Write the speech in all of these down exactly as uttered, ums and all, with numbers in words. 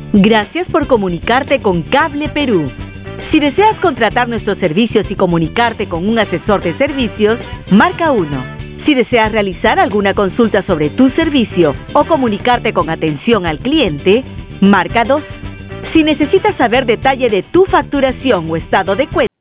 Gracias por comunicarte con Cable Perú. Si deseas contratar nuestros servicios y comunicarte con un asesor de servicios, marca uno. Si deseas realizar alguna consulta sobre tu servicio o comunicarte con atención al cliente, marca dos. Si necesitas saber detalle de tu facturación o estado de cuenta,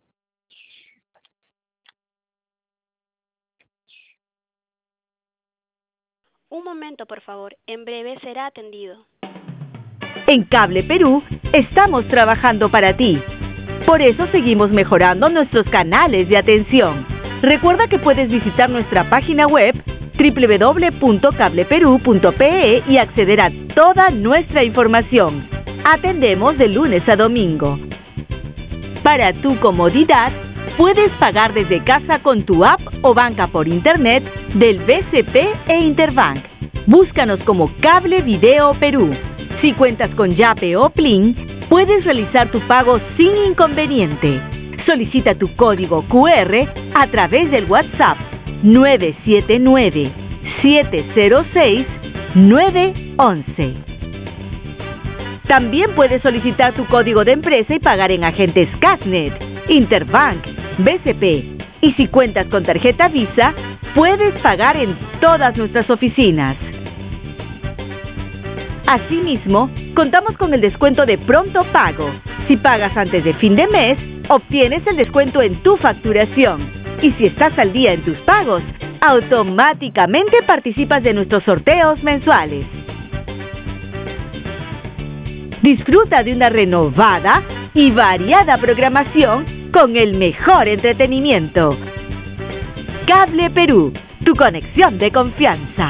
Un momento, por favor. En breve será atendido. en Cable Perú estamos trabajando para ti. Por eso seguimos mejorando nuestros canales de atención. Recuerda que puedes visitar nuestra página web doble u doble u doble u punto cable perú punto pe e y acceder a toda nuestra información. Atendemos de lunes a domingo. Para tu comodidad, puedes pagar desde casa con tu app o banca por internet del B C P e Interbank. Búscanos como Cable Video Perú. Si cuentas con Yape o Plin, puedes realizar tu pago sin inconveniente. Solicita tu código cu erre a través del WhatsApp nueve siete nueve, siete cero seis, nueve once. También puedes solicitar tu código de empresa y pagar en agentes Casnet, Interbank, B C P. Y si cuentas con tarjeta Visa, puedes pagar en todas nuestras oficinas. Asimismo, contamos con el descuento de pronto pago. Si pagas antes de fin de mes, obtienes el descuento en tu facturación. Y si estás al día en tus pagos, automáticamente participas de nuestros sorteos mensuales. Disfruta de una renovada y variada programación con el mejor entretenimiento. Cable Perú, tu conexión de confianza.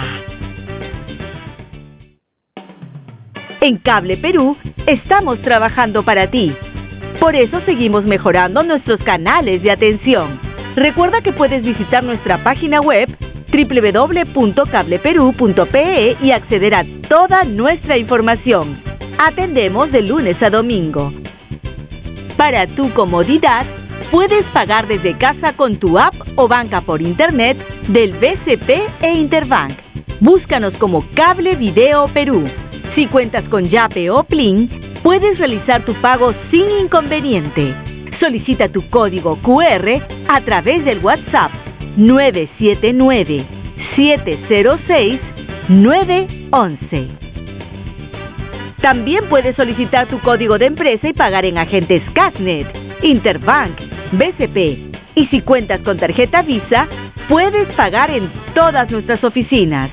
En Cable Perú estamos trabajando para ti. Por eso seguimos mejorando nuestros canales de atención. Recuerda que puedes visitar nuestra página web doble u doble u doble u punto cable perú punto pe e y acceder a toda nuestra información. Atendemos de lunes a domingo. Para tu comodidad, puedes pagar desde casa con tu app o banca por internet del B C P e Interbank. Búscanos como Cable Video Perú. Si cuentas con Yape o Plin, puedes realizar tu pago sin inconveniente. Solicita tu código cu erre a través del WhatsApp nueve siete nueve, siete cero seis, nueve once. También puedes solicitar tu código de empresa y pagar en agentes Casnet, Interbank, B C P. Y si cuentas con tarjeta Visa, puedes pagar en todas nuestras oficinas.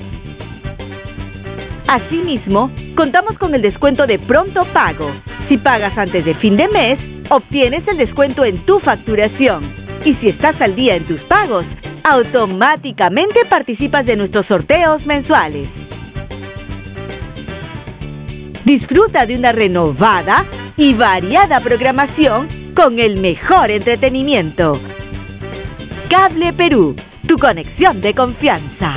Asimismo, contamos con el descuento de pronto pago. Si pagas antes de fin de mes, obtienes el descuento en tu facturación. Y si estás al día en tus pagos, automáticamente participas de nuestros sorteos mensuales. Disfruta de una renovada y variada programación con el mejor entretenimiento. Cable Perú, tu conexión de confianza.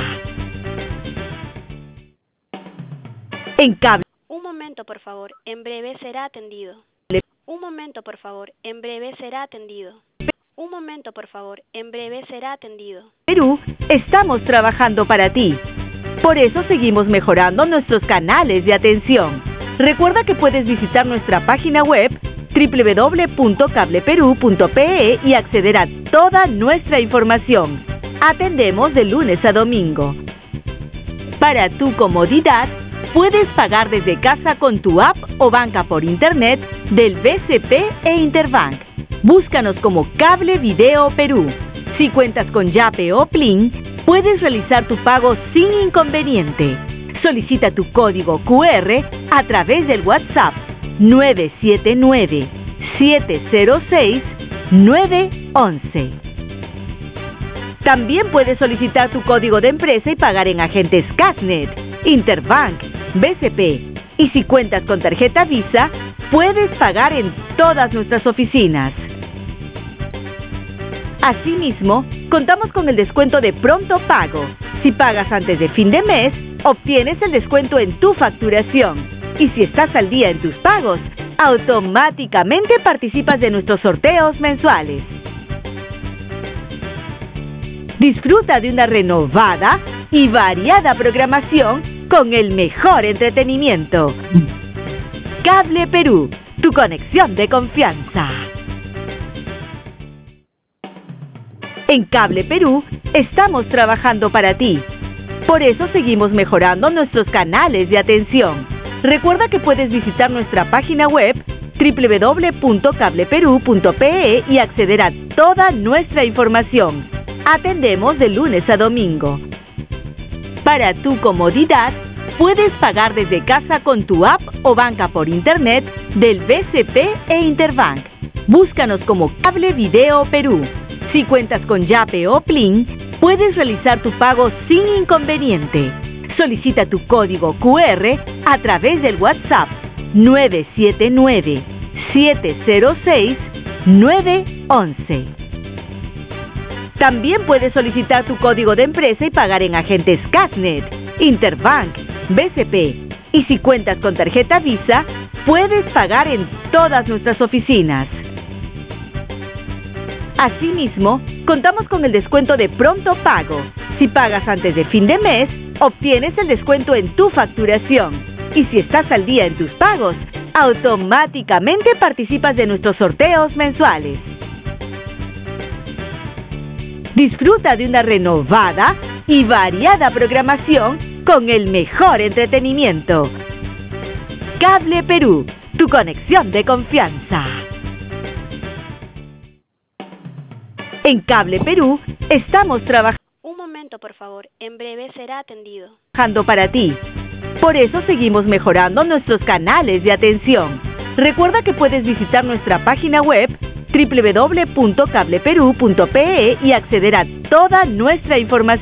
En Cable... Un momento, por favor. En breve será atendido. Un momento, por favor. En breve será atendido. Un momento, por favor. En breve será atendido. Perú, estamos trabajando para ti. Por eso seguimos mejorando nuestros canales de atención. Recuerda que puedes visitar nuestra página web doble u doble u doble u punto cable perú punto pe e y acceder a toda nuestra información. Atendemos de lunes a domingo. Para tu comodidad, puedes pagar desde casa con tu app o banca por internet del B C P e Interbank. Búscanos como Cable Video Perú. Si cuentas con Yape o Plin, puedes realizar tu pago sin inconveniente. Solicita tu código cu erre a través del WhatsApp nueve siete nueve, siete cero seis, nueve once. También puedes solicitar tu código de empresa y pagar en agentes Casnet, Interbank, B C P. Y si cuentas con tarjeta Visa, puedes pagar en todas nuestras oficinas. Asimismo, contamos con el descuento de pronto pago. Si pagas antes de fin de mes, obtienes el descuento en tu facturación. Y si estás al día en tus pagos, automáticamente participas de nuestros sorteos mensuales. Disfruta de una renovada y variada programación con el mejor entretenimiento. Cable Perú, tu conexión de confianza. En Cable Perú estamos trabajando para ti. Por eso seguimos mejorando nuestros canales de atención. Recuerda que puedes visitar nuestra página web doble u doble u doble u punto cable perú punto pe e y acceder a toda nuestra información. Atendemos de lunes a domingo. Para tu comodidad, puedes pagar desde casa con tu app o banca por internet del B C P e Interbank. Búscanos como Cable Video Perú. Si cuentas con Yape o Plin, puedes realizar tu pago sin inconveniente. Solicita tu código cu erre a través del WhatsApp nueve siete nueve, siete cero seis, nueve once. También puedes solicitar tu código de empresa y pagar en agentes Casnet, Interbank, B C P. Y si cuentas con tarjeta Visa, puedes pagar en todas nuestras oficinas. Asimismo, contamos con el descuento de pronto pago. Si pagas antes de fin de mes, obtienes el descuento en tu facturación. Y si estás al día en tus pagos, automáticamente participas de nuestros sorteos mensuales. Disfruta de una renovada y variada programación con el mejor entretenimiento. Cable Perú, tu conexión de confianza. En Cable Perú estamos trabajando. Un momento, por favor. En breve será atendido. Trabajando para ti. Por eso seguimos mejorando nuestros canales de atención. Recuerda que puedes visitar nuestra página web doble u doble u doble u punto cable perú punto pe e y acceder a toda nuestra información.